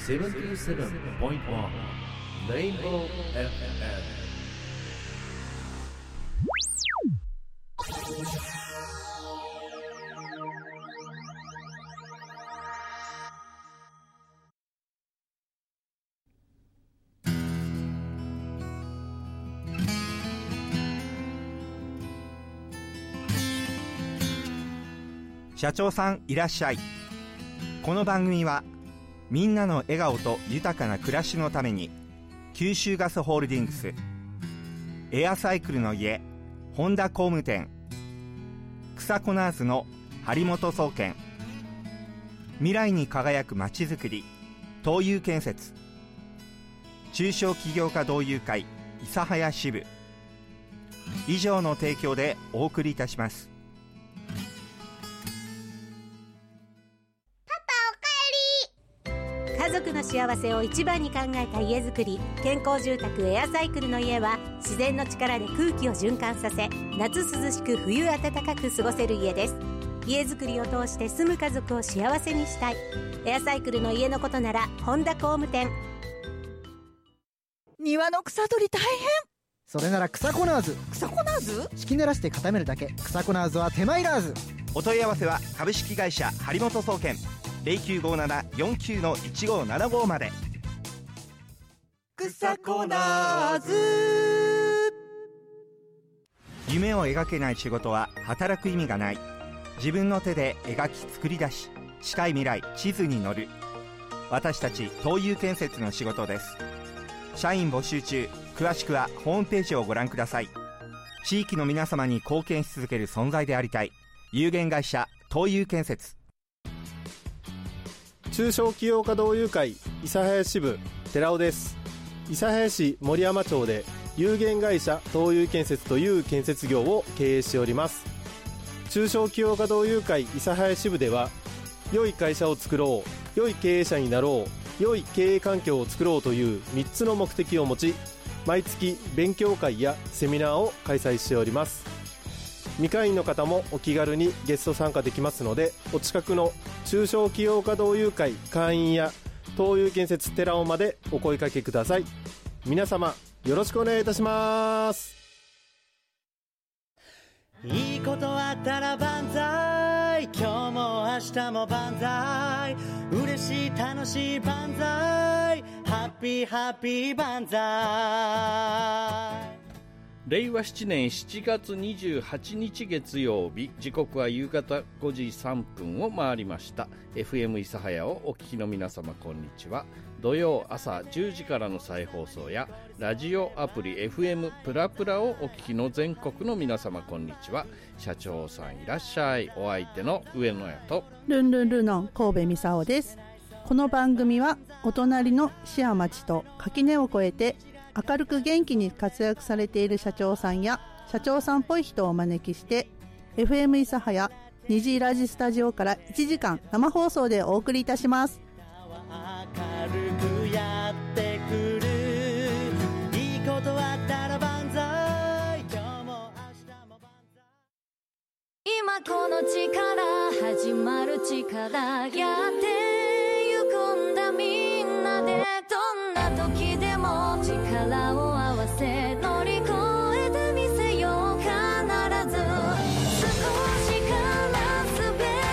77.1 Rainbow FM。 社長さんいらっしゃい。この番組はみんなの笑顔と豊かな暮らしのために九州ガスホールディングス、エアサイクルの家本田工務店、草コナーズの張本総研、未来に輝くまちづくり東友建設、中小企業家同友会諫早支部以上の提供でお送りいたします。 家族の幸せを一番に考えた家づくり、健康住宅エアサイクルの家は自然の力で空気を循環させ、夏涼しく冬暖かく過ごせる家です。家づくりを通して住む家族を幸せにしたい。エアサイクルの家のことなら本田工務店。 庭の草取り大変。 それなら草コナーズ。 草コナーズ？ 敷き濡らして固めるだけ。草コナーズは手間いらず。 お問い合わせは株式会社張本総研 0957-49-1575 まで。 草コナーズ。 夢を描けない仕事は働く意味がない。自分の手で描き作り出し、近い未来地図に乗る。私たち東友建設の仕事です。社員募集中。詳しくはホームページをご覧ください。地域の皆様に貢献し続ける存在でありたい。有限会社東友建設。 中小企業家同友会諫早支部寺尾です。諫早市森山町で有限会社東友建設という建設業を経営しております。中小企業家同友会諫早支部では、良い会社を作ろう、良い経営者になろう、良い経営環境を作ろうという3つの目的を持ち、毎月勉強会やセミナーを開催しております。未会員の方もお気軽にゲスト参加できますので、お近くの中小企業家同友会会員や東友建設寺尾までお声掛けください。皆様よろしくお願いいたします。 いいことあったら万歳、今日も明日も万歳、嬉しい楽しい万歳、ハッピーハッピー万歳。 令和7年7月28日月曜日、時刻は夕方5時3分を回りました。 FM 諫早をお聞きの皆様こんにちは。土曜朝10時からの再放送やラジオアプリ FM プラプラをお聞きの全国の皆様こんにちは。社長さんいらっしゃい。お相手の上野屋とルンルンルの神戸美沙です。この番組はお隣の市や町と垣根を越えて明るく元気に活躍されている社長さんや社長さんっぽい人をお招きして FM 諫早虹ラジスタジオから1時間生放送でお送りいたします。 明るくやってくる、いいことあったら万歳、今日も明日も万歳。 今この力始まる力、やってゆくんだみんなで、どんな時でも力を合わせ乗り越えてみせよう。必ず少しから全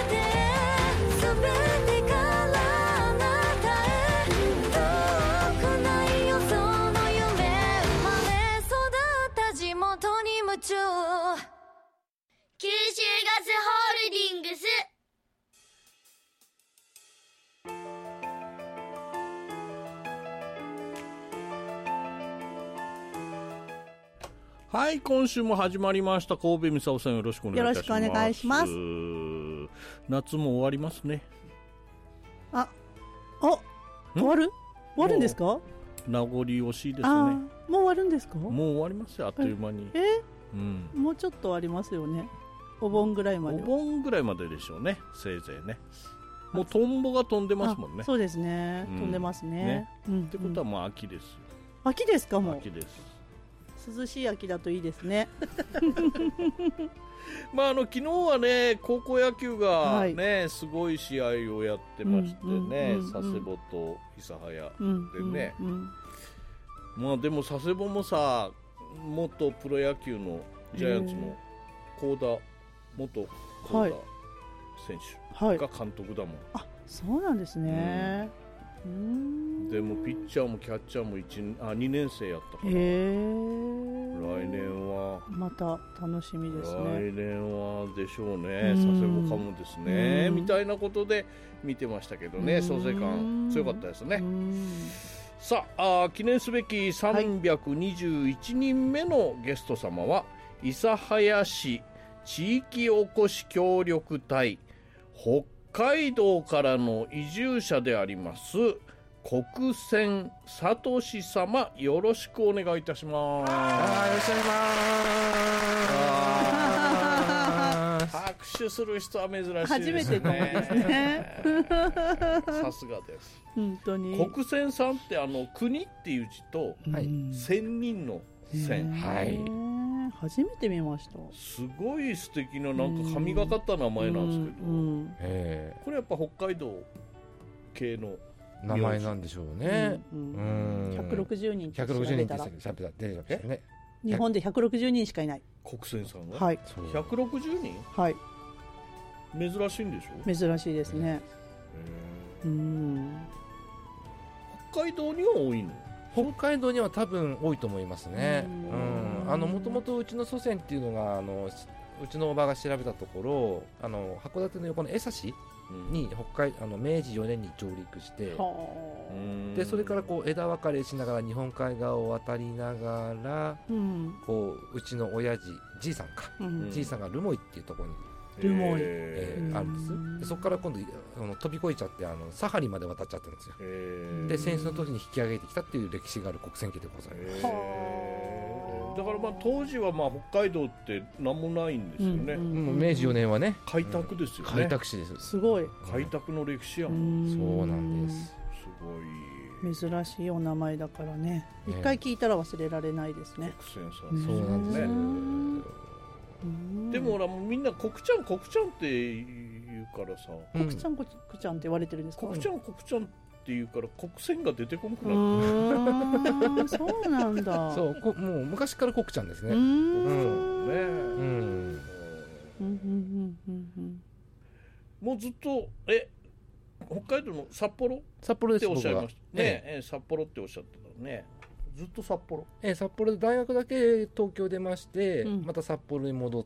てからあなたへ、遠くないよその夢、生まれ育った地元に夢中。九州ガスホールディングス。 はい、今週も始まりました神戸美沙さん、よろしくお願いいたします。 よろしくお願いします。 夏も終わりますね。 終わるんですか？ 名残惜しいですね。 もう終わるんですか？ もう終わりますよ、あっという間に。 もうちょっとありますよね。お盆ぐらいまで。 お盆ぐらいまででしょうね、せいぜいね。もうトンボが飛んでますもんね。 そうですね、飛んでますね。 ってことはもう秋ですよ。 秋ですか？もう秋です。 涼しい秋だといいですね。 まあ昨日はね高校野球がね、すごい試合をやってましてね、佐世保と諫早でね、まあでも佐世保もさ元プロ野球のジャイアンツの元幸田選手が監督だもん、 あ、そうなんですね、 でもピッチャーもキャッチャーも2年生やったから、来年はまた楽しみですね。 来年はでしょうね、佐世保かもですね、みたいなことで見てましたけどね、創成館強かったですね。さあ、記念すべき321人目のゲスト様は、諫早市地域おこし協力隊北海道からの移住者であります国仙聡様、よろしくお願いいたします。 よろしくお願いします。 拍手する人は珍しいですね。 初めてですね。 さすがです。 本当に。 国仙さんって国っていう字と、仙人の仙。はい。 初めて見ました。 すごい素敵ななんか神がかった名前なんですけど、これやっぱ北海道系の名前なんでしょうね。 160人って 160人って出てね。 日本で160人しかいない。 国仙さんが。 はい。 160人？ はい。 珍しいんでしょ？ 珍しいですね。 北海道には多いの？ 北海道には多分多いと思いますね。もともとうちの祖先っていうのがうちのおばが調べたところ函館の横の江差に明治4年に上陸して、でそれからこう枝分かれしながら日本海側を渡りながら、こうちの親父じいさんが留萌っていうところにあるんです。でそこから今度飛び越えちゃってサハリまで渡っちゃったんですよ。で戦争の時に引き上げてきたっていう歴史がある国仙家でございます。 だから当時は北海道って何もないんですよね。 明治4年はね開拓ですよね。 開拓史です。 すごい開拓の歴史やもん。 そうなんです。 すごい珍しいお名前だからね、一回聞いたら忘れられないですね。 国仙さん。 そうなんですね。でもみんな国ちゃんって言うからさ、 国ちゃんって言われてるんですか？ 国ちゃんって言うから国仙が出てこなくなって。 そうなんだ。 そう、もう昔から国ちゃんですね。 もうずっと北海道の札幌です。 っておっしゃいましたね。札幌っておっしゃってたね。ずっと札幌。 札幌で大学だけ東京出まして、また札幌に戻って、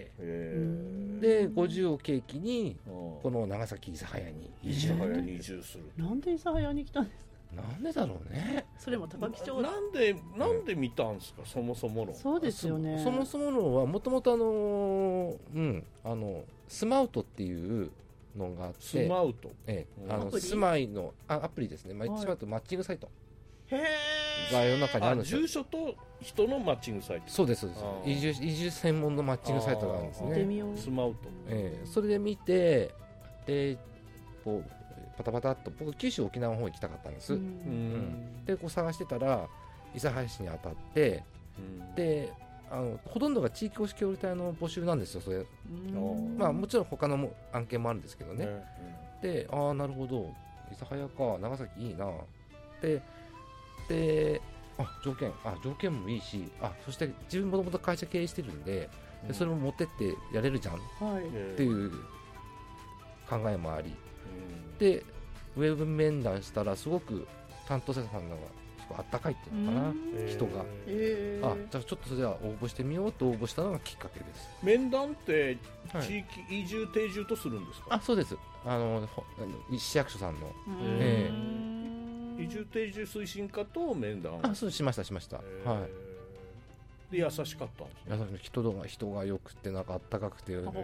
で50を契機にこの長崎諫早に移住する。 なんで諫早に来たんですか？ なんでだろうね。 それも高木町なんで見たんですか、そもそもの。 そうですよね。 そもそものはもともとスマウトっていうのがあって、 スマウト、 住まいのアプリですね。スマウトマッチングサイトが世の中にあるんですよ。 住所と人のマッチングサイト。 そうです。移住専門のマッチングサイトがあるんですね。 スマウト。 それで見て、でこうパタパタっと僕九州沖縄の方に行きたかったんです。でこう探してたら諫早市に当たって、でほとんどが地域おこし協力隊の募集なんですよ。それもちろん他の案件もあるんですけどね。でなるほど、諫早か、長崎いいなで条件もいいし、そして自分もともと会社経営してるんで、それも持ってってやれるじゃんっていう考えもあり、でウェブ面談したらすごく担当者さんがあったかいっていうのかな、人が、じゃあちょっとそれでは応募してみようと応募したのがきっかけです。 面談って地域移住定住とするんですか？ そうです。市役所さんの、 移住定住推進課と面談。 そうしました。 で優しかったんですね。人が良くてなんかあったかくて、なんか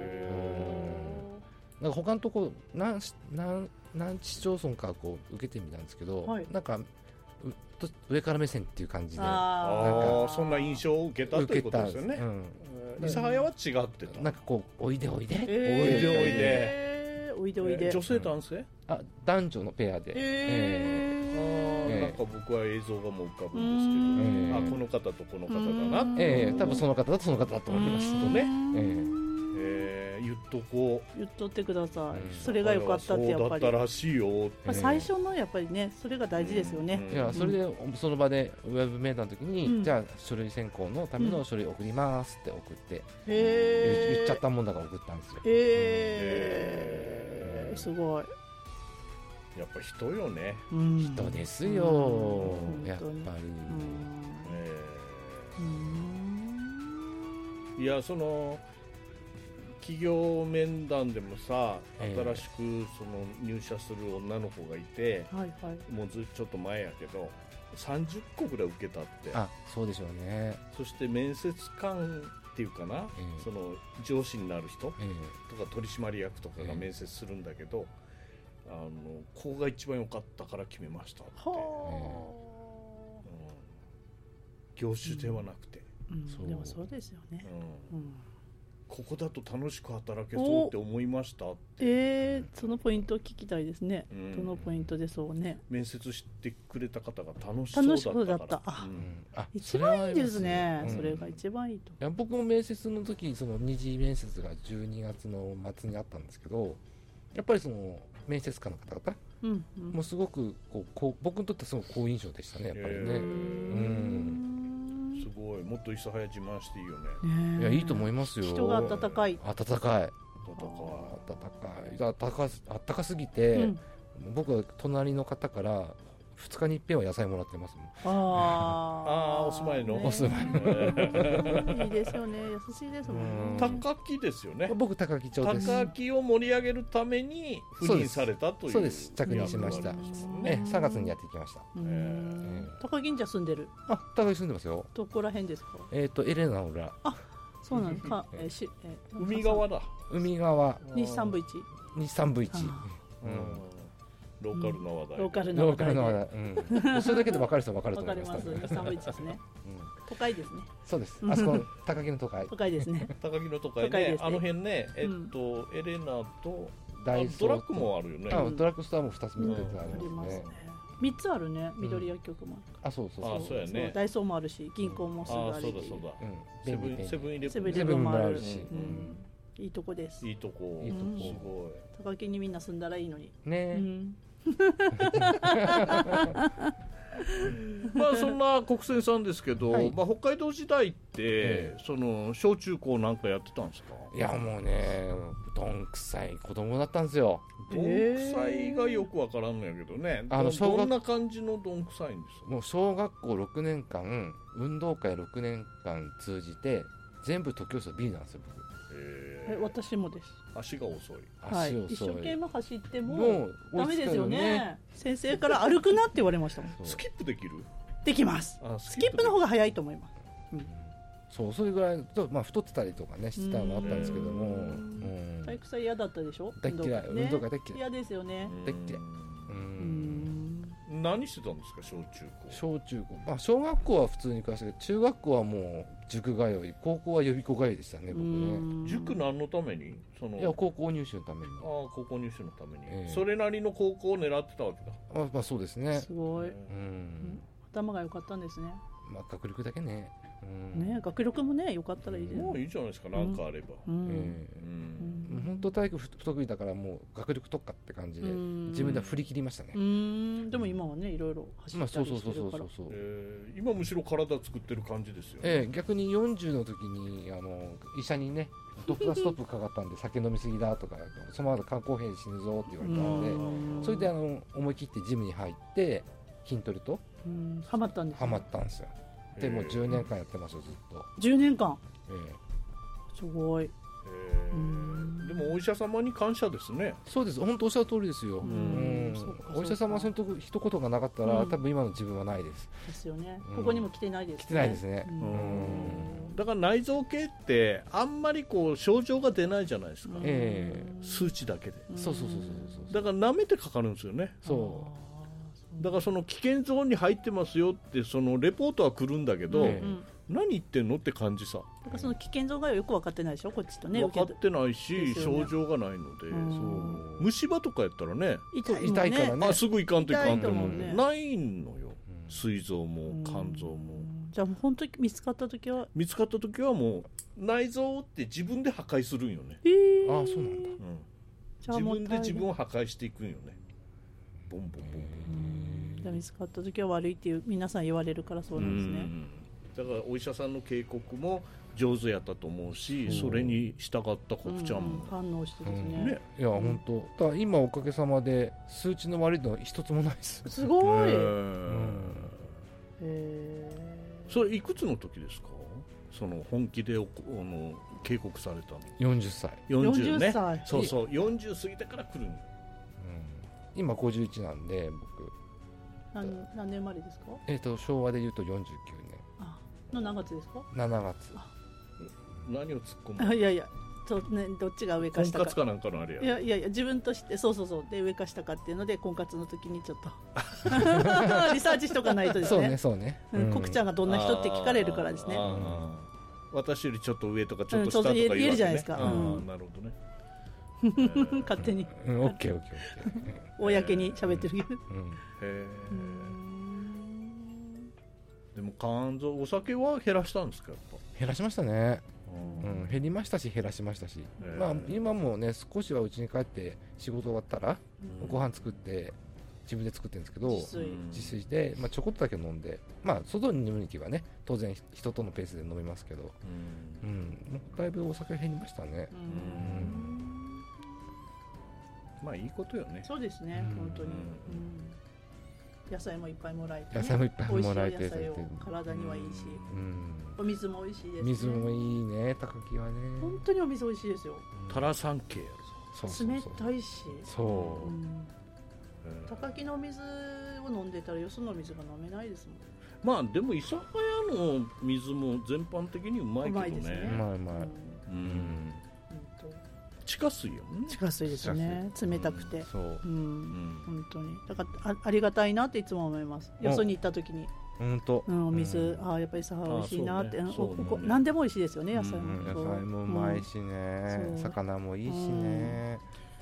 他のとこ何市町村かこう受けてみたんですけど、なんか上から目線っていう感じで、 そんな印象を受けたということですよね。諫早は違ってた。 なんかこうおいで女性男性？ 男女のペアで、 なんか僕は映像がもう浮かぶんですけど、この方とこの方だな、 多分その方だとその方だと思いますとね、言っとこう、 言っとってください、それが良かったってやっぱりそうだったらしいよ、 最初のやっぱりねそれが大事ですよね、 いやそれでその場でウェブ面談の時に、じゃあ書類選考のための書類送りますって送って、言っちゃったもんだから送ったんですよ。 すごい、 やっぱ人よね、 人ですよ、やっぱり。いやその企業面談でもさ、新しくその入社する女の子がいて、もうちょっと前やけど30個ぐらい受けたって。 そうでしょうね。 そして面接官っていうかな、その上司になる人とか取締役とかが面接するんだけど、ここが一番良かったから決めましたって、業種ではなくて、 でもそうですよね、 ここだと楽しく働けそうって思いましたって。 そのポイントを聞きたいですね、どのポイントでそうね。 面接してくれた方が楽しそうだったから、 一番いいですね、それが一番いいと。 いや僕も面接の時その二次面接が12月の末にあったんですけど、やっぱりその面接官の方々、もうすごく僕にとってはすごく好印象でしたね、やっぱりね。 すごい、もっと諫早自慢していいよね。 いやいいと思いますよ。 人が温かい、 あったかすぎて、僕は隣の方から2日に一遍は野菜もらってますもん。 お住まいの、 いいですよね、優しいですもん。 高木ですよね。 僕高木町です。 高木を盛り上げるために赴任されたという。 そうです、着任しました。3月にやってきました。 高木にじゃ住んでる。 高木住んでますよ。 どこら辺ですか？ エレナの裏。 そうなんですか。 海側だ。 海側。 日産部一。 ローカルな話題。 ローカルな話題。それだけで分かる人は分かると思います。 分かります。日産部一ですね。都会ですね。 そうです。あそこ高木の都会。 都会ですね。 高木の都会ね。あの辺ね、エレナとドラッグもあるよね。 ドラッグストアも2つ3つありますね。 3つあるね。緑薬局もある。 そうやね。 ダイソーもあるし、銀行もすぐあるし。 そうだ。セブンイレブンもあるし。いいとこです。 いいとこ。すごい。 高木にみんな住んだらいいのに。 ね。 そんな国選さんですけど、北海道時代ってその小中高なんかやってたんですか？ いやもうね、どんくさい子供だったんですよ。 どんくさいがよくわからんのやけどね。どんな感じのどんくさいんですか？ もう小学校6年間運動会6年間通じて全部徒競走 B なんですよ僕。 私もです。 足が遅い。 一生懸命走ってもダメですよね。先生から歩くなって言われましたもん。 スキップできる？ できます。スキップの方が早いと思います。 それぐらいと太ってたりとかねしてたのもあったんですけども、 体育祭嫌だったでしょ？ 大嫌い。運動会大嫌い。 嫌ですよね。 大嫌い。 何してたんですか小中高？ 小学校は普通に暮らして、中学校はもう塾通い、高校は予備校通いでしたね僕ね。 塾何のために？ いや高校入試のために。 高校入試のために。それなりの高校を狙ってたわけだ。そうですね。 すごい。頭が良かったんですね。 学力だけね。 学力もね良かったらいいです。 もういいじゃないですか、なんかあれば。 本当体育不得意だからもう学力特化って感じで自分では振り切りましたね。 でも今はねいろいろ走ったりしてるから。 今むしろ体作ってる感じですよね。逆に40の時に医者にねドクターストップかかったんで酒飲みすぎだとか、その後肝硬変で死ぬぞって言われたんで、それで思い切ってジムに入って筋トレとハマったんです。 ハマったんですよ。でもう10年間やってますよずっと。 10年間。すごい。 でもお医者様に感謝ですね。 そうです、本当おっしゃる通りですよ。お医者様はその一言がなかったら多分今の自分はないです。 ですよね。ここにも来てないですね。 来てないですね。 だから内臓系ってあんまり症状が出ないじゃないですか。数値だけで。 そうだから舐めてかかるんですよね。だからその危険ゾーンに入ってますよってそのレポートは来るんだけど、 何言ってんのって感じさ。 だからその危険度がよく分かってないでしょ、こっちとね。 分かってないし、 ですよね症状がないので、そう虫歯とかやったらね、 痛いからね。 すぐいかんといかんと思うね。 ないのよ、膵臓も肝臓も。 じゃあもう本当に見つかった時はもう内臓って自分で破壊するんよね。 ああ、そうなんだ。 自分で自分を破壊していくんよね。ボンボンボンボン。 じゃあ見つかった時は悪いっていう皆さん言われるからそうなんですね。 だからお医者さんの警告も上手やったと思うし、それに従ったコプちゃんも反応してですね。 いや本当。だから今おかげさまで数値の悪いのは一つもないです。 すごい。 それいくつの時ですか？その本気で警告されたの。 40歳。 40ね。 そうそう40過ぎてから来るの。 今51なんで僕。 何年生まれですか？ 昭和で言うと49年。 の何月ですか ？7月。 何を突っ込む？ いやいや、どっちが上か下か。 婚活かなんかのあれや。 いや自分としてそうで上か下かっていうので婚活の時にちょっとリサーチしとかないとですね。 そうね。 コクちゃんがどんな人って聞かれるからですね。 私よりちょっと上とかちょっと下とか言えるじゃないですか。 なるほどね。 勝手に。 オッケー。 公に喋ってるけど。 でも肝臓、お酒は減らしたんですか？やっぱ減らしましたね。減りましたし減らしましたし、まあ今もね少しはうちに帰って仕事終わったらご飯作って自分で作ってるんですけど、自炊でちょこっとだけ飲んで、外に飲むに行けばね当然人とのペースで飲みますけど、だいぶお酒減りましたね。 いいことよね。 そうですね、本当に。野菜もいっぱいもらえて、 野菜もいっぱいもらえて、 美味しい野菜を体にはいいし、お水も美味しいですね。 水もいいね、高木はね。 本当にお水美味しいですよ。 タラ三系やろ。冷たいし。 そう。 高木の水を飲んでたらよその水が飲めないですもん。 でも諫早の水も全般的にうまいけどね。 うまい。 地下水よね。 地下水ですね。冷たくて。本当に。だからありがたいなっていつも思います。よそに行った時に。 本当。 お水、やっぱり諫早美味しいなって。何でも美味しいですよね、野菜も。 野菜もうまいしね。魚もいいしね。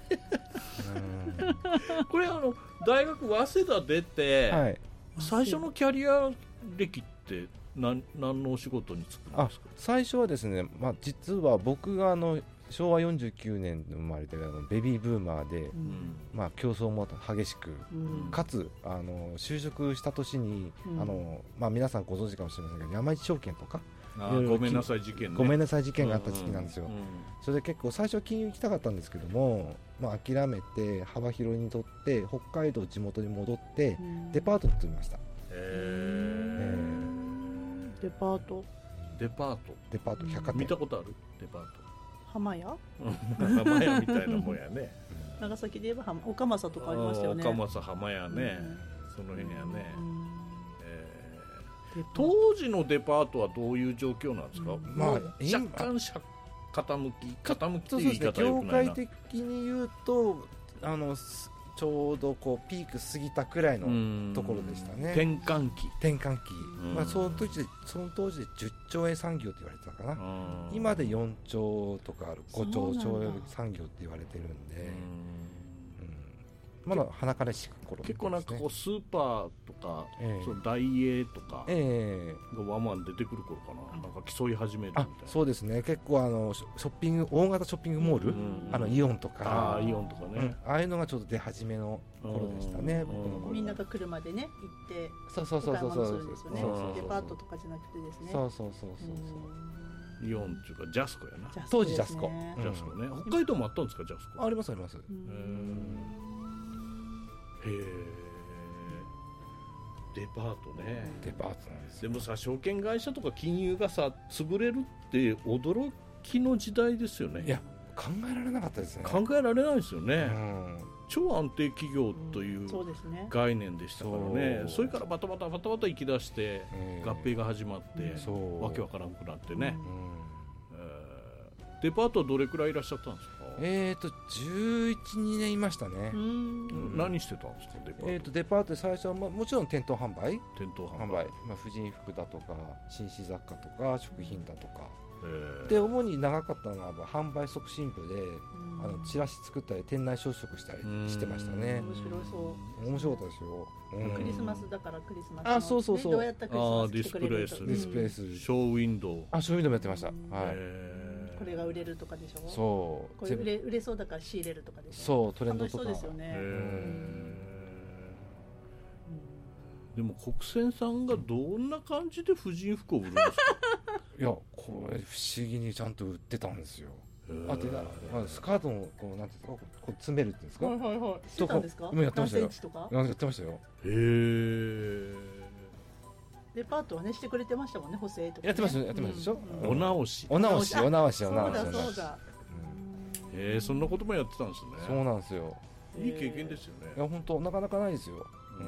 これ大学早稲田出て、最初のキャリア歴って何のお仕事に就くんですか？ 最初はですね、実は僕が昭和49年生まれてベビーブーマーで、競争も激しく、かつ就職した年に、皆さんご存知かもしれませんけど山一証券とかごめんなさい事件ね。 ごめんなさい事件があった時期なんですよ。それで結構最初は金融行きたかったんですけども、諦めて幅広にとって北海道地元に戻ってデパートに勤めました。 デパート百貨店見たことある？デパート浜屋浜屋みたいなもんやね。 長崎で言えば岡政とかありましたよね。 岡政浜屋ね、その辺やね。当時のデパートはどういう状況なんですか？若干傾きっていう言い方はよくないな。 業界的に言うとちょうどピーク過ぎたくらいのところでしたね。 転換期、 その当時で10兆円産業って言われてたかな。今で4兆とかある5兆産業って言われてるんで、まだ鼻からしく頃、 結構なんかスーパーとか、ダイエーとかがワンワン出てくる頃かな。なんか競い始めるみたいな。 そうですね。結構ショッピング、大型ショッピングモール、イオンとかイオンとかね、 ああいうのがちょっと出始めの頃でしたね。 みんなが車でね行ってそうデパートとかじゃなくてですね。 イオンっていうかジャスコやな。 当時ジャスコね。北海道もあったんですか？ジャスコあります。 デパートね。 デパートなんです。 でもさ、証券会社とか金融がさ潰れるって驚きの時代ですよね。 いや、考えられなかったですね。 考えられないですよね。超安定企業という概念でしたからね。それからバタバタ行き出して合併が始まってわけわからなくなってね。デパートどれくらいいらっしゃったんですか？ 11、2年いましたね。 何してたんですかデパート？ デパートで最初は、もちろん店頭販売、婦人服だとか紳士雑貨とか食品だとかで、主に長かったのは販売促進部でチラシ作ったり店内装飾したりしてましたね。 面白そう。 面白かったですよ。 クリスマスだからクリスマスのそうそうそう。 どうやったクリスマスディスプレイする。 ディスプレイする。 ショーウィンドウ。 ショーウィンドウもやってました。はい。 これが売れるとかでしょ。 そう。 これ売れそうだから仕入れるとかでしょ。 そう、トレンドとか。 楽しそうですよね。 でも国選さんがどんな感じで婦人服を売るんですか？ いや、これ不思議にちゃんと売ってたんですよ。スカートのこうなんていうか、こう詰めるっていうんですか。 はいはいはい。してたんですか？ やってましたよ。 何センチとか？ やってましたよ。 デパートはねしてくれてましたもんね、補正とか、ね。 やってましたでしょ。 お直し。 そうだ。 そんなこともやってたんですね。 そうなんですよ。 いい経験ですよね。 いや本当なかなかないですよ。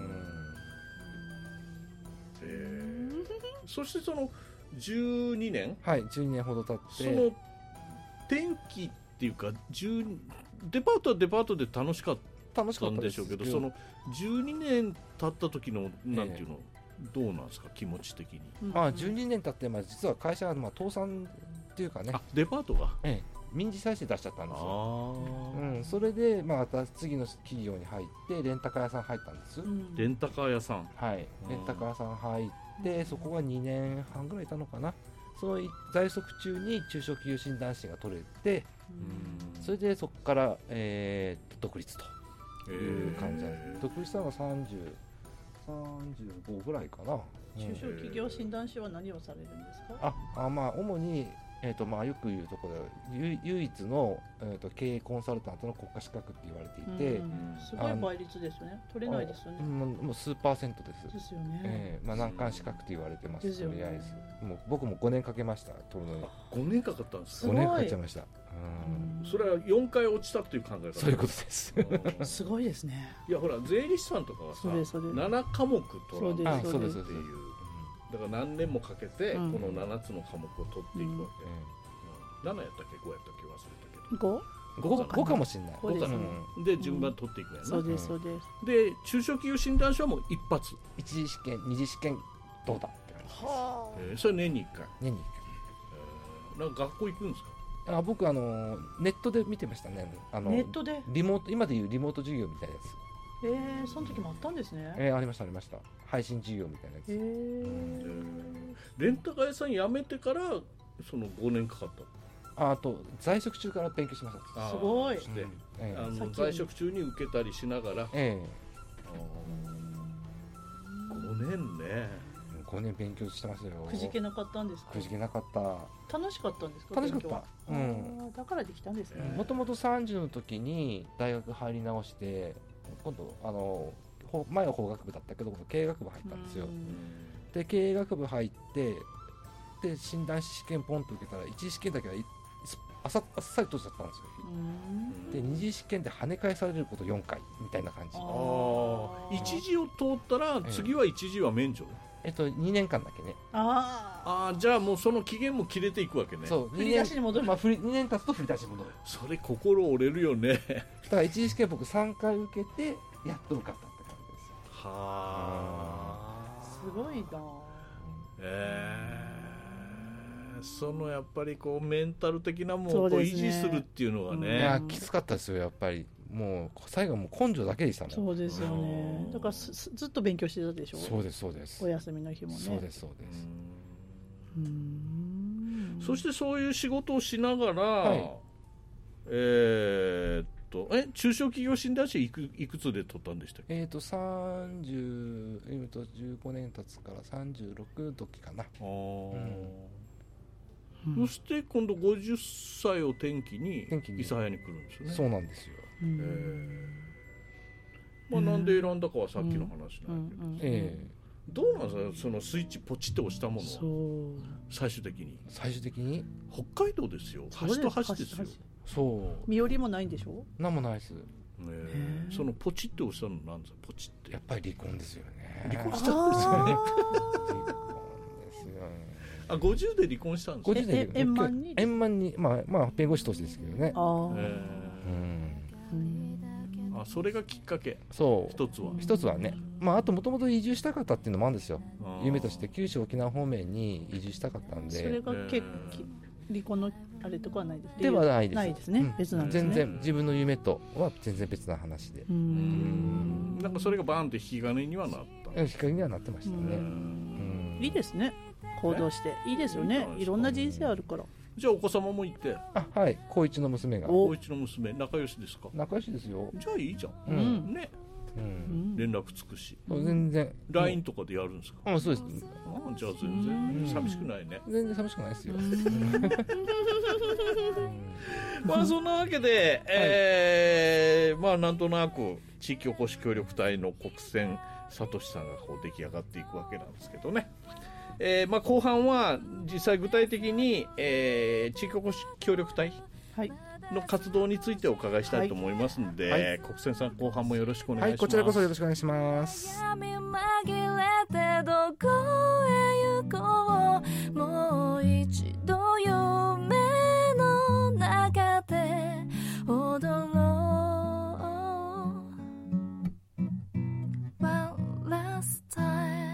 そしてその12年、 はい12年ほど経って、 その転機っていうかデパートはデパートで楽しかったんでしょうけど、その12年経った時のなんていうの、どうなんですか気持ち的に。 12年経って、実は会社が倒産っていうかね、 デパートが、 民事再生出しちゃったんですよ。それでまた次の企業に入ってレンタカー屋さん入ったんです。 レンタカー屋さん、 はい、レンタカー屋さん入ってそこが2年半ぐらいいたのかな。その在職中に中小企業診断士が取れて、それでそこから、独立という感じです。独立したのが35ぐらいかな。 中小企業診断士は何をされるんですか？ 主によく言うところで唯一の、経営コンサルタントの国家資格って言われていて、 すごい倍率ですよね。取れないですよね。 もう数%です。 ですよね。 難関資格って言われてます。とりあえずもう僕も5年かけました。取るのに 5年かかったんですか ？5年かかっちゃいました。 それは4回落ちたという考え方。 そういうことです。 すごいですね。 いやほら税理士さんとかはさ7科目取らないっていう、だから何年もかけてこの7つの科目を取っていくわけ。7やったっけ5やったっけ忘れたけど。 5かもしれない。 5かな。で順番取っていくやな。 そうですそうです。 で中小企業診断士はもう一発。 一次試験二次試験どうだって感じです。 それ年に1回。 年に1 回。なんか学校行くんですか？ 僕ネットで見てましたね。 ネットでリモート、今でいうリモート授業みたいなやつ。 その時もあったんですね。 ありましたありました。配信授業みたいなやつ。 レンタカー屋さん辞めてからその5年かかった。 あと在職中から勉強しました。 すごい。 在職中に受けたりしながら。5年ね。 5年勉強してましたよ。 くじけなかったんですか？ くじけなかった。 楽しかったんですか？ 楽しかった。 だからできたんですね。 もともと30の時に大学入り直して、今度前は法学部だったけど経営学部入ったんですよ。で経営学部入ってで診断士試験ポンと受けたら一次試験だけはあっさり取っちゃったんですよ。で二次試験で跳ね返されること4回みたいな感じ。 一次を通ったら次は一次は免除。 2年間だけね。 じゃあもうその期限も切れていくわけね。 そう振り出しに戻る。 2年経つと振り出しに戻る。 それ心折れるよね。 だから一次試験僕3回受けてやっと受かったって感じですよ。 すごいな。 そのやっぱりこうメンタル的なものを維持するっていうのがね。 いやきつかったですよやっぱり。もう最後もう根性だけでしたもん。 そうですよね。だからずっと勉強してたでしょ。 そうですそうです。 お休みの日もね。 そうですそうです。 そしてそういう仕事をしながら、中小企業診断士いくつで取ったんでしたっけ ？15年経つから36時かな。 そして今度50歳を転機に諫早に来るんですよね。 そうなんですよ。 なんで選んだかはさっきの話なんだけど、どうなんですかそのスイッチポチって押したものは。最終的に北海道ですよ。端と端ですよ。 そう身寄りもないんでしょ？ なんもないです。 そのポチって押したのなんですか？ポチってやっぱり離婚ですよね。 離婚したんですよね。 離婚ですよね。 あ、50で離婚したんですか。 50で円満に、 まあ弁護士としてですけどね。 あ、それがきっかけ。 そう一つはね、まあ、あともともと移住したかったっていうのもあるんですよ。夢として九州沖縄方面に移住したかったんで。 それが離婚のあれとかはないです。 ではないです。 ないですね、別なんですね。 全然自分の夢とは全然別な話で。 なんかそれがバーンと引き金にはなった。 引き金にはなってましたね。 いいですね、行動していいですよね。いろんな人生あるから。 じゃあお子様もいて。 はい、高一の娘が。 高一の娘、仲良しですか。 仲良しですよ。 じゃあいいじゃん、ね。連絡つくし。 全然 LINE とかでやるんですか。 そうです。 じゃあ全然寂しくないね。 全然寂しくないですよ。 まあそんなわけで、まあなんとなく地域おこし協力隊の国選聡さんがこう出来上がっていくわけなんですけどね。まあ後半は実際具体的に、地域おこし協力隊の活動についてお伺いしたいと思いますので、国選さん後半もよろしくお願いします。 こちらこそよろしくお願いします。 闇紛れてどこへ行こう、もう一度夢の中で踊ろう。 One last time。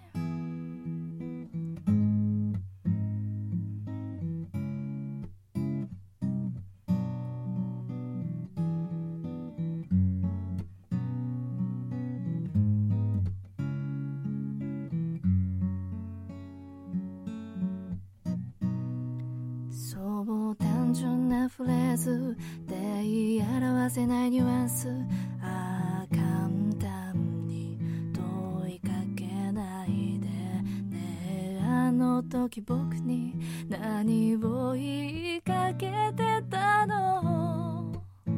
そう単純なフレーズで言い表せないニュアンス、簡単に問いかけないでね。あの時僕に何を言いかけてたの、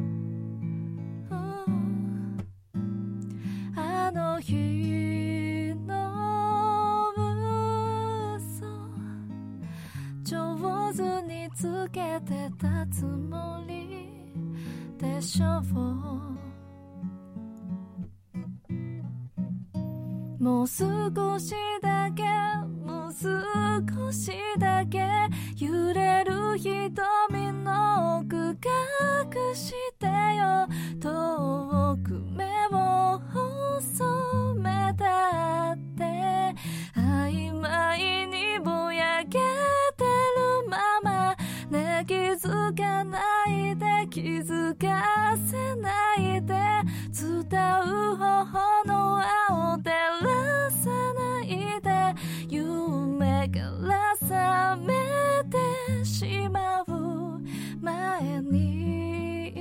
あの日の嘘上手につけてたつもりでしょう。もう少しだけ、もう少しだけ揺れる瞳の奥隠してよ。遠く目を細めたって曖昧にぼやけてるままね。気づかないで気づかせないで伝う頬の青照らさないで夢から覚めてしまう前に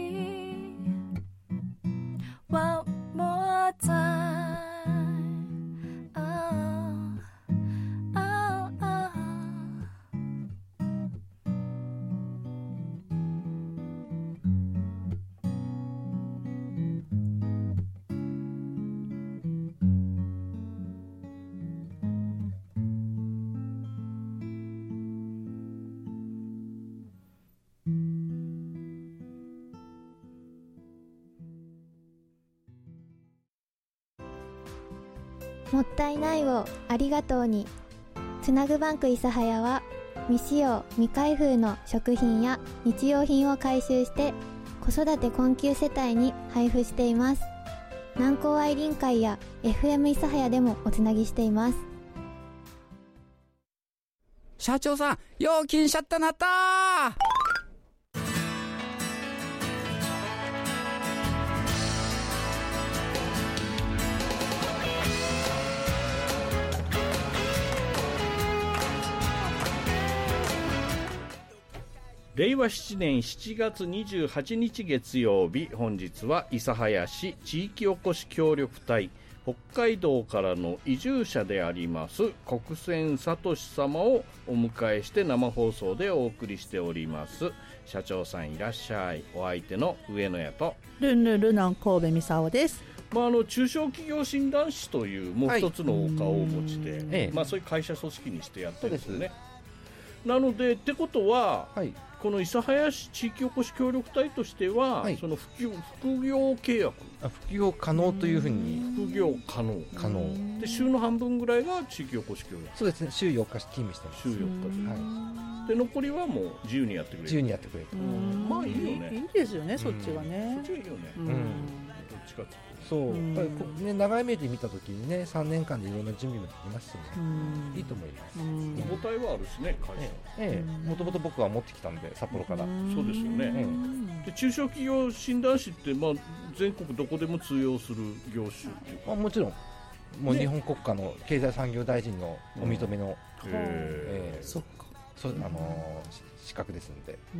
One more time。 もったいないをありがとうに。つなぐバンク諫早は未使用未開封の食品や日用品を回収して子育て困窮世帯に配布しています。南高愛林会や FM 諫早でもおつなぎしています。 社長さん、よう気にしちゃったなったー。 令和7年7月28日月曜日、本日は諫早市地域おこし協力隊北海道からの移住者であります国選聡様をお迎えして生放送でお送りしております。社長さんいらっしゃい。お相手の上野屋とルンルンルナン神戸美沙です。 中小企業診断士というもう一つのお顔をお持ちで、そういう会社組織にしてやってるんですよね。 なのでってことは、この諫早市地域おこし協力隊としては、その副業契約、 副業可能というふうに、 副業可能で、週の半分ぐらいが地域おこし協力隊。 そうですね、週4日勤務してます。 週4日で、残りはもう自由にやってくれる。 自由にやってくれると。 まあいいよね。 いいですよね、そっちがね。 そっちがいいよね。どっちかっていうと。 そう、やっぱりね、長い目で見たときにね、3年間でいろんな準備もできますしね、いいと思います。 母体はあるしね、会社。 もともと僕は持ってきたんで、札幌から。 そうですよね。で、中小企業診断士って、まあ、全国どこでも通用する業種っていうか。 もちろん、もう日本国家の経済産業大臣のお認めの、 そっか、 資格ですので。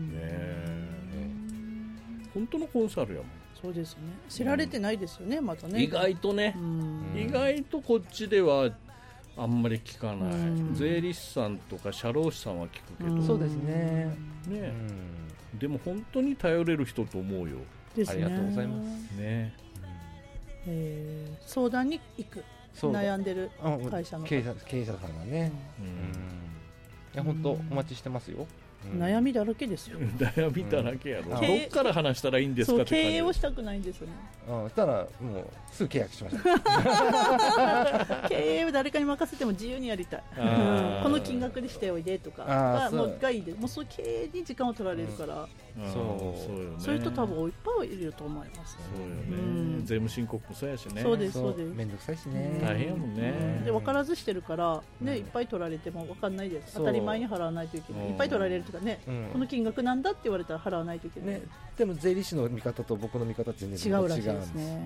本当のコンサルやもん。 そうですね、知られてないですよね、またね。 意外とね、意外とこっちではあんまり聞かない。税理士さんとか社労士さんは聞くけど。 そうですね。 でも本当に頼れる人と思うよ。 ですね。 ありがとうございますね。 相談に行く、悩んでる会社の経営者さんがね、いや本当お待ちしてますよ。 悩みだらけですよ。 悩みだらけやろ。どっから話したらいいんですかって経営をしたくないんですよね。 したらもうすぐ契約しましょう。 経営を誰かに任せても自由にやりたい。この金額でしておいでとかもうがいいで、もうそう経営に時間を取られるから。そういう人多分いっぱいいると思います。 そうよね。税務申告もそうやしね。 そうですそうです。 めんどくさいしね。 大変やもんね。 で分からずしてるからね、いっぱい取られても分かんないです。当たり前に払わないといけない。いっぱい取られるとかね、この金額なんだって言われたら払わないといけない。 でも税理士の見方と僕の見方全然違うらしいですね。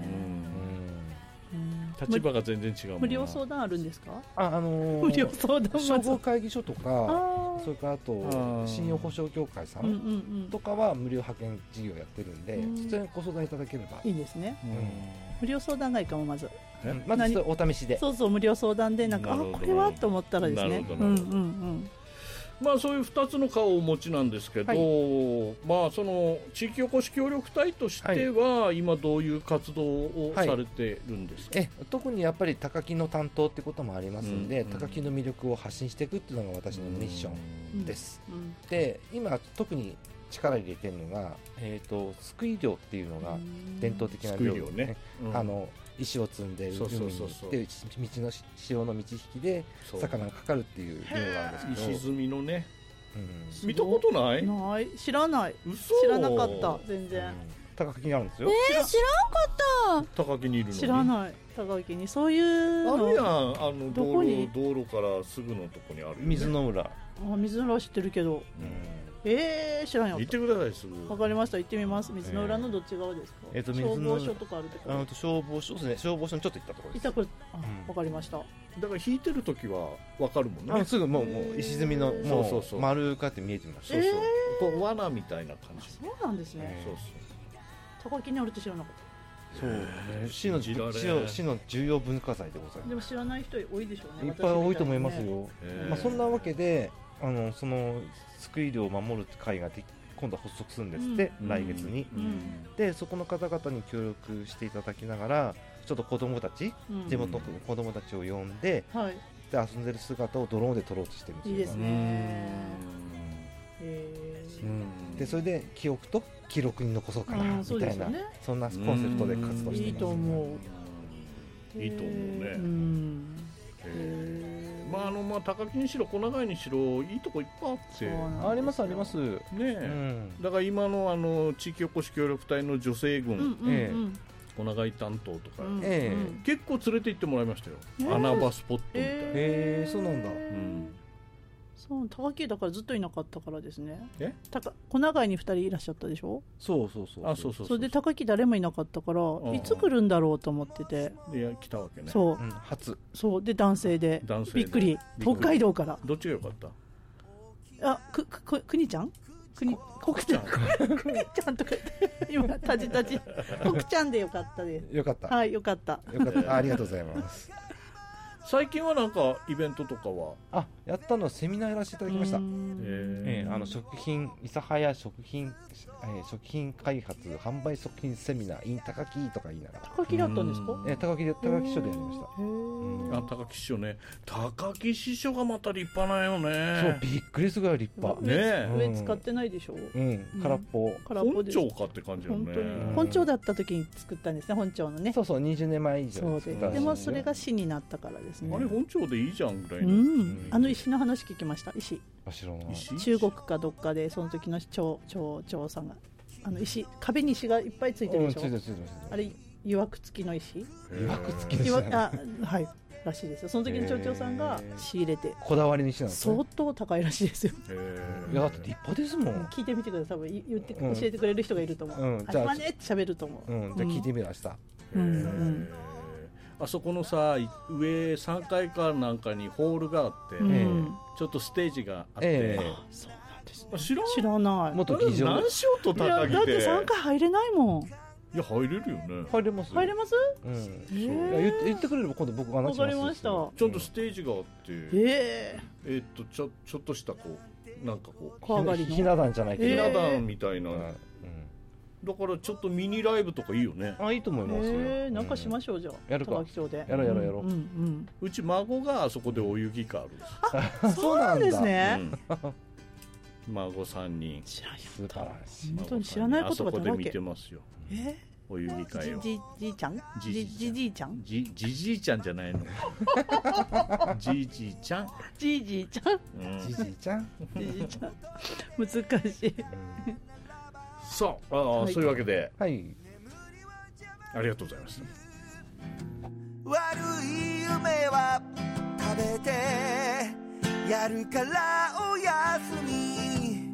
立場が全然違う。 無料相談あるんですか？ 無料相談、商工会議所とか、それからあと信用保証協会さんとかは無料派遣事業やってるんで、そちらにご相談いただければいいですね。無料相談がいいかも。まずお試しで、 そう無料相談でなんかこれはと思ったらですね。 まあそういう2つの顔をお持ちなんですけど、まあその地域おこし協力隊としては今どういう活動をされてるんですか？ 特にやっぱり高木の担当ってこともありますんで、高木の魅力を発信していくっていうのが私のミッションです。で、今特に力入れてるのが、すくい漁っていうのが伝統的な漁ね。石を積んで海に行って道の潮の満ち引きで魚がかかるっていう漁なんですけど、 石積みのね、見たことない？ ない、知らない、知らなかった全然。 高木にあるんですよ。 知らんかった。 高木にいるのに。 知らない。高木にそういうのあるやん。道路からすぐのとこにある。 水の浦。 水の浦知ってるけど。知らんよ。 行ってくださいすぐ。 わかりました、行ってみます。水の浦のどっち側ですか？消防署とかあるところ。 消防署ですね。消防署にちょっと行ったところです。 わかりました。 だから引いてる時はわかるもんね。 すぐもう石積みのもう丸かって見えてました。 こう罠みたいな感じ。 そうなんですね。高木にあるって知らなかった。 そう、市の重要文化財でございます。 でも知らない人多いでしょうね。 いっぱい多いと思いますよ。そんなわけでそのすくい漁を守るって会が今度は発足するんですって、来月に。でそこの方々に協力していただきながら、ちょっと子供たち、地元の子供たちを呼んで、で遊んでる姿をドローンで撮ろうとしてるんですよ。 いいですね。 でそれで記憶と記録に残そうかなみたいな、そんなコンセプトで活動してます。 いいと思う。いいと思うね。まあ高木にしろ小長井にしろいいとこいっぱいあって。 ありますありますね。 だから今の地域おこし協力隊の女性軍、小長井担当とか結構連れて行ってもらいましたよ。穴場スポットみたいな。 そうなんだ。 そう、高木だからずっといなかったからですね。小長井に2人いらっしゃったでしょ。 そう。 それで高木誰もいなかったから、いつ来るんだろうと思ってて。 で来たわけね。 そう、 初。 そうで男性でびっくり。北海道から。 どっちが良かった？ くにちゃん？国ちゃんとか今たじたじ国ちゃんでよかったです。 よかった。 はい、よかった。 ありがとうございます。 最近はなんかイベントとかはやったのはセミナーやらせていただきました。食品諫早食品開発販売促進セミナー in 高木とか言いながら。 高木だったんですか？ 高木師匠でやりました。 高木師匠ね。高木師匠がまた立派なんよね。 そう、びっくりするぐらい立派ね。上使ってないでしょ。 空っぽ。 本庁かって感じよね。 本庁だった時に作ったんですね、本庁のね。 そう20年前以上でもそれが市になったからですね。 あれ本庁でいいじゃんぐらいの。 あの石の話聞きました。石。中国かどっかでその時の町さんが石、壁に石がいっぱいついてるでしょ。あれ曰く付きの石。 曰く付きの石。 はいらしいですよ。その時の町長さんが仕入れてこだわりにして相当高いらしいですよ。 いやだって立派ですもん。 聞いてみてください。多分教えてくれる人がいると思う。あれはねって喋ると思う。 じゃあ聞いてみる明日。 あそこのさ上3階かなんかにホールがあって、ちょっとステージがあって、 そうなんですね。知らない。 元議場何しようと高木で。 だって3階入れないもん。 いや入れるよね。 入れます。言ってくれれば今度僕がわかりました。 ちゃんとステージがあって、ちょっとしたこうなんかこうひな壇じゃないけどひな壇みたいな。だからちょっとミニライブとかいいよね。 いいと思いますよ。 なんかしましょうじゃあ。 やるか。やろう。 うち孫があそこでお遊戯会ある。 そうなんですね。 孫3人。 知らない。素晴らしい。本当に知らないことがだらけ。 あそこで見てますよ。お遊戯会を。 じいちゃん？じじいちゃん？ じじいちゃんじゃないの。じじいちゃん。 じじいちゃん。 じじいちゃん。 難しい。 そう、そういうわけで、 はい、 ありがとうございます。 悪い夢は食べてやるからおやすみ。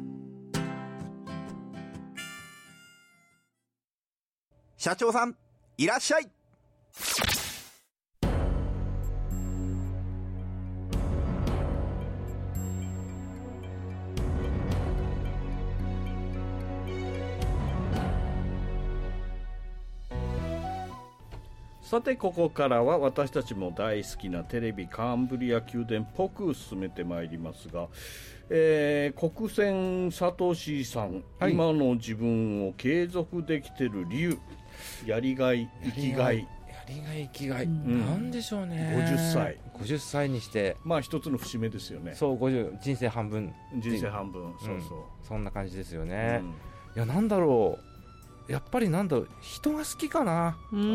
社長さんいらっしゃい。 さてここからは私たちも大好きなテレビカンブリア宮殿っぽく進めてまいりますが、国選サトシさん、今の自分を継続できてる理由、やりがい生きがい、 なんでしょうね。50歳にしてまあ一つの節目ですよね。 そう50人生半分そうそんな感じですよね。いやなんだろう、やっぱりなんだろう、人が好きかな。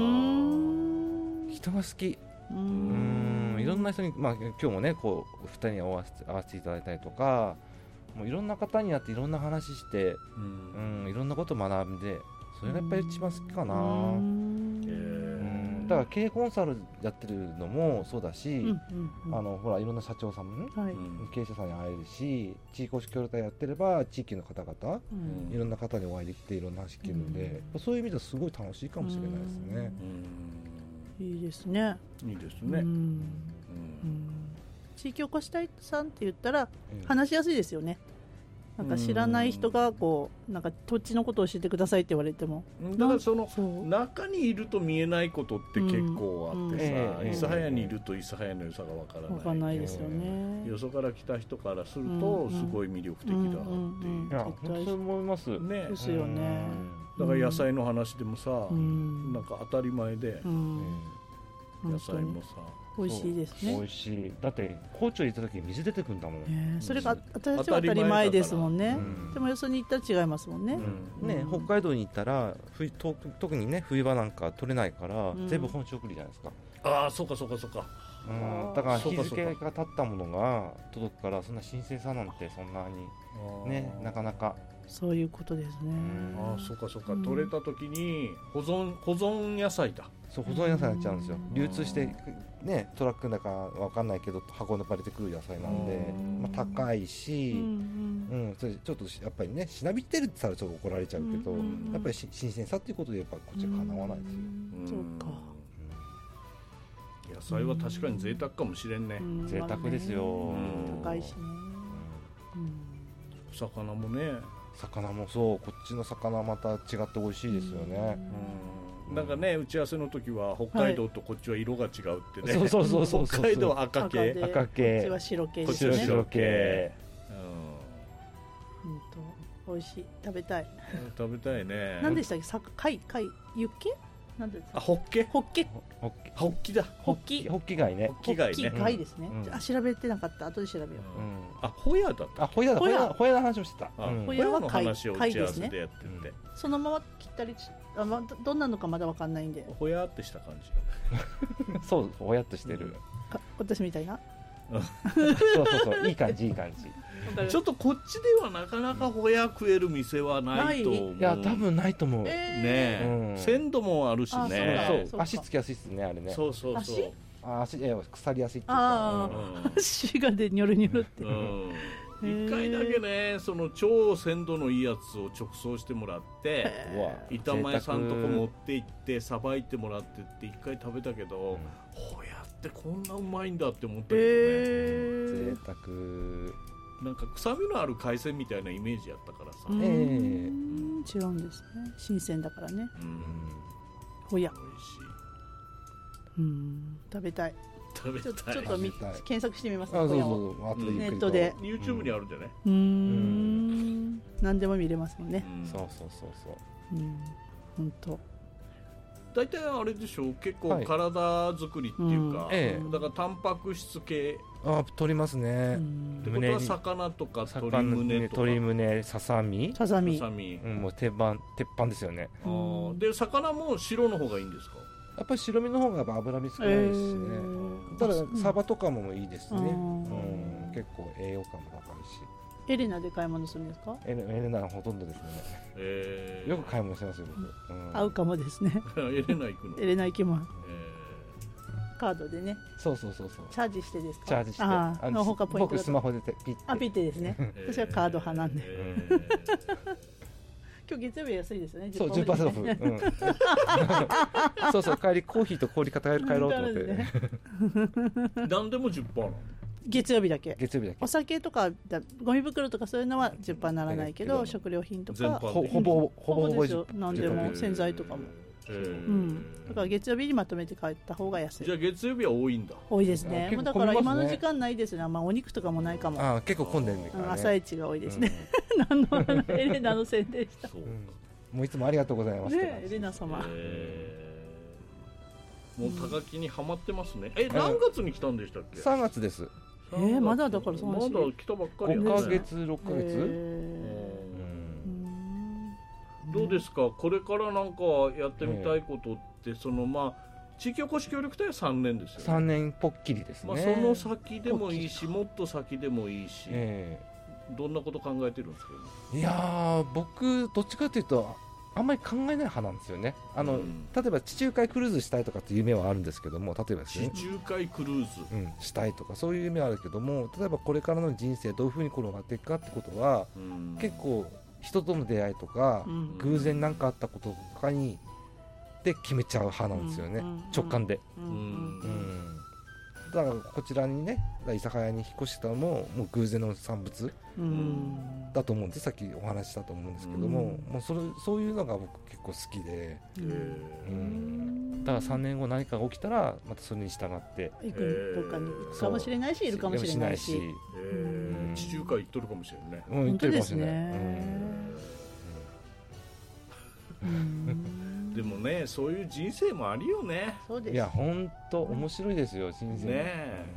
人が好き。いろんな人に、今日もねこう2人に会わせていただいたりとか、もういろんな方に会っていろんな話して、いろんなことを学んで、それがやっぱり一番好きかな。だから経営コンサルやってるのもそうだし、ほらいろんな社長さんもね、経営者さんに会えるし、地域おこし協力隊やってれば地域の方々、いろんな方にお会いできていろんな話聞けるので、そういう意味ではすごい楽しいかもしれないですね。 いいですね。 いいですね。 地域おこし隊さんって言ったら話しやすいですよね。なんか知らない人がこうなんか土地のことを教えてくださいって言われても、 だからその中にいると見えないことって結構あってさ、諫早にいると諫早の良さがわからない。 わからないですよね。 よそから来た人からするとすごい魅力的だっていう。 いや本当に思いますね。 ですよね。 だから野菜の話でもさ、なんか当たり前で野菜もさ。 美味しいですね。 美味しい。だって高知に行った時水出てくるんだもん。 それが私は当たり前ですもんね。でもよそに行ったら違いますもんね。 北海道に行ったら特にね冬場なんか取れないから全部本州送りじゃないですか。 ああそうか。 だから日付が経ったものが届くから、そんな新鮮さなんてそんなにねなかなか。 そういうことですね。 ああそうか。取れた時に保存野菜だ。 そう保存野菜になっちゃうんですよ。流通してねトラックだかわかんないけど運ばれてくる野菜なんで、高いし、それちょっとやっぱりねしなびってるって言ったらちょっと怒られちゃうけど、やっぱり新鮮さっていうことでやっぱこっちはかなわないですよ。 そうか。 野菜は確かに贅沢かもしれんね。 贅沢ですよ。 高いしね。 魚もね。 魚もそう、こっちの魚はまた違って美味しいですよね。 なんかね、打ち合わせの時は北海道とこっちは色が違うってね、 そうそうそう北海道は赤系、 で赤系、 こっちは白系こっちですね。 は白系、 本当美味しい、食べたい。 食べたいね。 何でしたっけ、貝ユッケ？なんでですか？ ホッケ？ ホッケ。 ホッキだ。 ホッキ。 ホッキ貝ね。 ホッキ貝ね。 貝ですね。あ、調べてなかった。後で調べよう。 あ、ホヤだった。 あ、ホヤの話をしてた。 ホヤの話を打ち合わせでやってて、 そのまま切ったり、どんなのかまだわかんないんで。 ホヤってした感じ。 そう、ホヤっとしてる。 私みたいな。 そういい感じいい感じ。 ちょっとこっちではなかなかホヤ食える店はないと思う。 いや多分ないと思う。 ね、鮮度もあるしね。 そう、足つきやすいですねあれね。 そう。 足腐りやすいっていうか。足がでニョロニョロって。 一回だけね、その超鮮度のいいやつを直送してもらって、板前さんとこ持って行ってさばいてもらってって一回食べたけど、ホヤってこんなうまいんだって思ったけどね。 贅沢。 なんか臭みのある海鮮みたいなイメージやったからさ。 違うんですね。新鮮だからね。ホヤ。 美味しい。食べたい。 ちょっと検索してみます。 ネットで YouTube にあるんじゃない？ 何でも見れますもんね。 そう。 本当。 大体あれでしょ、結構体作りっていうか、だからタンパク質系取りますね。 ってことは魚とか鶏胸、ささみ、もう鉄板ですよね。 で魚も白の方がいいんですか？ やっぱり白身の方が脂身少ないですしね。ただサバとかもいいですね。結構栄養価も高いし。 エレナで買い物するんですか？ エレナはほとんどですね。よく買い物してますよ。 合うかもですね。 エレナ行くの？ エレナ行きます。カードでね。 そう。 チャージしてですか？ チャージして。 の他ポイント。 僕スマホでピッてですね。私はカード派なんで。今日月曜日安いですよね。 そう、10% オフ。そう、帰りコーヒーと氷買ろうと思って。 何でも 10% なの？ 月曜日だけ。お酒とかゴミ袋とかそういうのは 10% ならないけど、食料品とかほぼ何でも洗剤とかも。だから月曜日にまとめて帰った方が安い。 じゃあ月曜日は多いんだ。 多いですね。だから今の時間ないですね。お肉とかもないかも。 結構混んでるね。 朝市が多いですね。エレナの宣伝した。 もういつもありがとうございます。 エレナ様。 もう高木にハマってますね。何月に来たんでしたっけ ？3月です。 まだだからそのまだ来たばっかりやね。 5ヶ月6ヶ月。 どうですか、これからなんかやってみたいことって、地域おこし協力隊は3年ですよね。 3年ぽっきりですね。 その先でもいいし、もっと先でもいいし、どんなこと考えてるんですか？ いや僕どっちかというとあんまり考えない派なんですよね。例えば地中海クルーズしたいとかっていう夢はあるんですけども、例えばですね、 地中海クルーズ、 したいとかそういう夢はあるけども、例えばこれからの人生どういうふうに転がっていくかってことは、結構人との出会いとか、偶然何かあったこととかにで決めちゃう派なんですよね、直感で。だからこちらにね、諫早に引っ越したのももう偶然の産物だと思うんで、さっきお話したと思うんですけども、もうそういうのが僕結構好きで、だから3年後何かが起きたらまたそれに従ってどっかに行くかもしれないし、いるかもしれないし、 地中海行っとるかもしれないね。 本当ですね。 でもね、そういう人生もあるよね。 そうです。 いや本当面白いですよ、人生ね。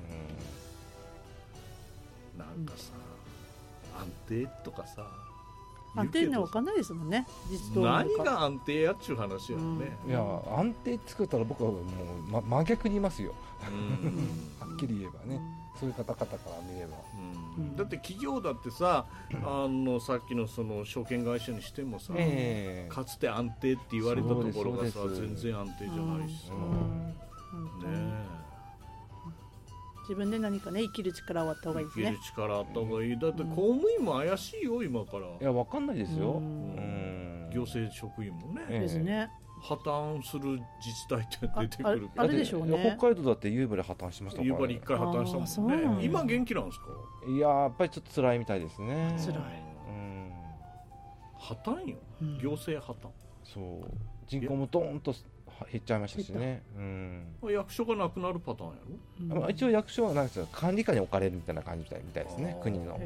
なんかさ、安定とかさ、 安定ね、分かんないですもんね。 何が安定やっちゅう話やね。 いや安定作ったら僕はもう真逆にいますよ。はっきり言えばね、そういう方々から見れば。 だって企業だってさ、さっきのその証券会社にしてもさ、かつて安定って言われたところがさ、全然安定じゃないしさ、 自分で何かね、生きる力はあった方がいいですね。 生きる力あった方がいい。だって公務員も怪しいよ今から。いや、わかんないですよ。 行政職員もね。 ですね。 破綻する自治体って出てくるけど、 あれでしょうね。 北海道だって夕張破綻しましたからね。 夕張一回破綻したもんね。今元気なんですか？ いや、やっぱりちょっと辛いみたいですね。 辛い。 破綻よ。行政破綻。 そう。人口もドーンと減っちゃいましたしね、 役所がなくなるパターンやろ、 一応役所はなんか管理下に置かれるみたいな感じみたいですね、国の。 なんか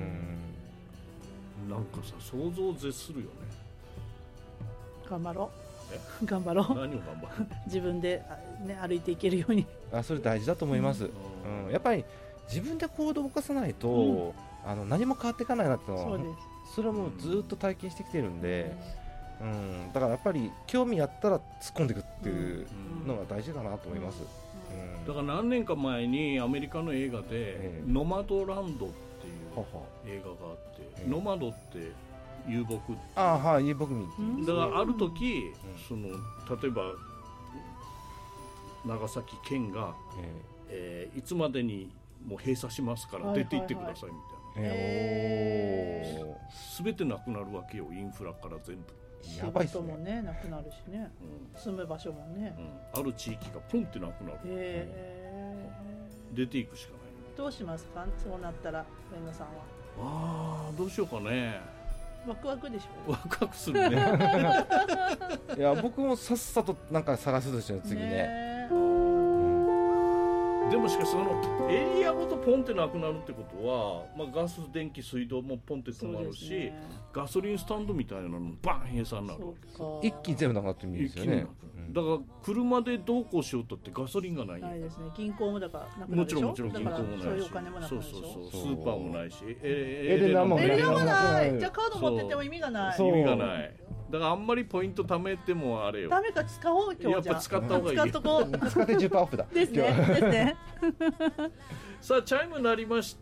さ想像を絶するよね。 頑張ろう頑張ろう。 何を頑張る自分で、ね、歩いていけるように。 それ大事だと思います、やっぱり自分で行動を起こさないと、何も変わっていかないなっていうのは、それはもうずっと体験してきてるんで、だからやっぱり興味あったら突っ込んでいくっていうのが大事かなと思います、 だから何年か前にアメリカの映画で、ノマドランドっていう映画があって、ノマドって遊牧、 遊牧民だからある時、その例えば長崎県が、いつまでにもう閉鎖しますから出て行ってくださいみたいな、全てなくなるわけよ、インフラから全部。 やばいっすね。仕事もねなくなるしね、住む場所もね、 ある地域がポンってなくなる、出ていくしかない。 どうしますか、そうなったら上野さんは。 どうしようかね。 ワクワクでしょ。 ワクワクするねいや僕もさっさとなんか探すですよ次ね。 でもしかしそのエリアごとポンってなくなるってことは、ガス電気水道もポンって止まるし、ガソリンスタンドみたいなのもバン閉鎖になるわけ。 一気に全部なくなってみるんですよね。 だから車でどうこうしようとってガソリンがないよ。 ないですね。銀行もだからなくなるでしょ。 もちろん銀行もないし、 そういうお金もなくなるでしょ。 スーパーもないし、 エレナもない。じゃあカード持ってても意味がない。 意味がない。だからあんまりポイント貯めてもあれよ。 ダメか、使おう今日。 やっぱ使った方がいい。 使っとこう。 使って 10% オフだ。 ですね。 さあチャイム鳴りまして、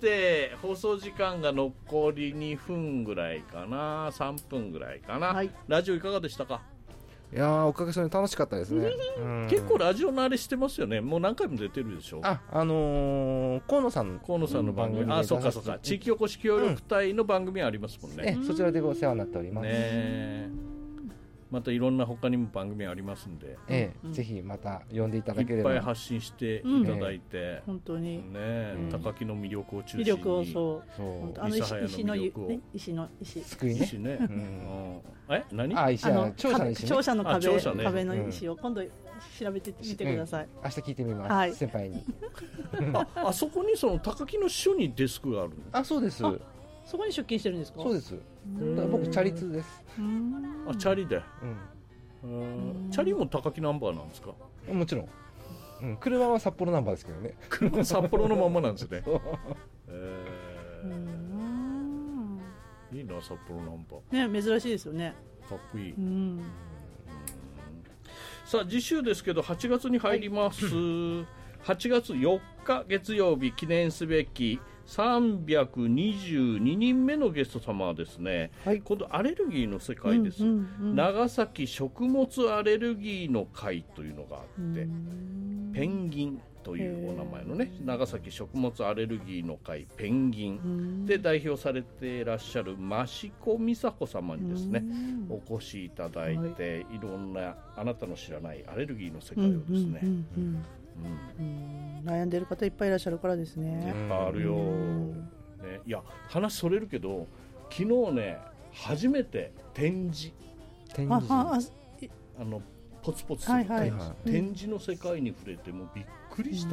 放送時間が残り2分ぐらいかな、3分ぐらいかな、ラジオいかがでしたか。 いやおかげさまで楽しかったですね結構ラジオ慣れしてますよね。もう何回も出てるでしょ。 河野さんの番組、そうかそうか、地域おこし協力隊の番組ありますもんね。 そちらでお世話になっておりますね。またいろんな他にも番組ありますんで、 ぜひまた呼んでいただければ、 いっぱい発信していただいて、 本当にね、高木の魅力を中心に、 魅力を石の救いね、 石ね、何？ 庁舎の壁の石を今度調べてみてください。 明日聞いてみます、先輩に。 あそこにその高木の署にデスクがある。 そうです。 そこに出勤してるんですか。 そうです。僕チャリ通です。 チャリで。チャリも高木ナンバーなんですか。 もちろん。車は札幌ナンバーですけどね。 車は札幌のままなんですね。いいな札幌ナンバー。ね、珍しいですよね。 かっこいい。さあ次週ですけど8月に入ります。8月4日月曜日、記念すべき322人目のゲスト様はですね、今度アレルギーの世界です、長崎食物アレルギーの会というのがあって、ペンギンというお名前のね、長崎食物アレルギーの会ペンギンで代表されていらっしゃる益子美佐子様にですね、お越しいただいて、いろんなあなたの知らないアレルギーの世界をですね、 悩んでる方いっぱいいらっしゃるからですね。 いっぱいあるよ、いや話それるけど、昨日ね初めて展示ポツポツする展示の世界に触れてもびっくりした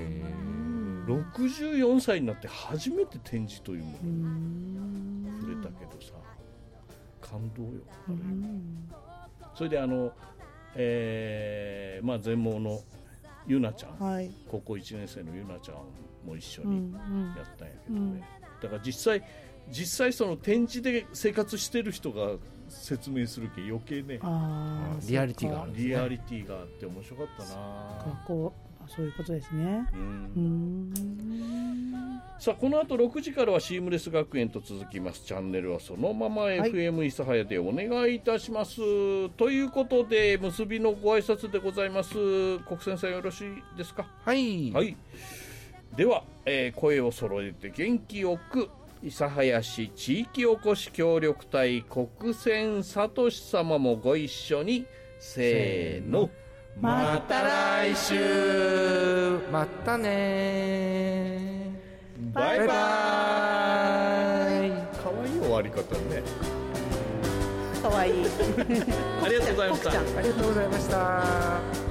。64歳になって初めて展示というものに触れたけどさ、感動よあれ。それで全盲のゆなちゃん、高校1年生のゆなちゃんも一緒にやったんやけどね、だから実際その展示で生活してる人が説明するけ余計ね、 リアリティがあるんですね。 リアリティがあって面白かったな。 そういうことですね。 さあこの後6時からはシームレス学園と続きます。チャンネルはそのまま FM 諫早でお願いいたします、ということで結びのご挨拶でございます。国先生よろしいですか。 はい、 では、声を揃えて元気よく、諫早市地域おこし協力隊国先聡様もご一緒に、せーの、また来週、 またね、 バイバイ。かわいい終わり方ね。 可愛いありがとうございました。 ありがとうございました。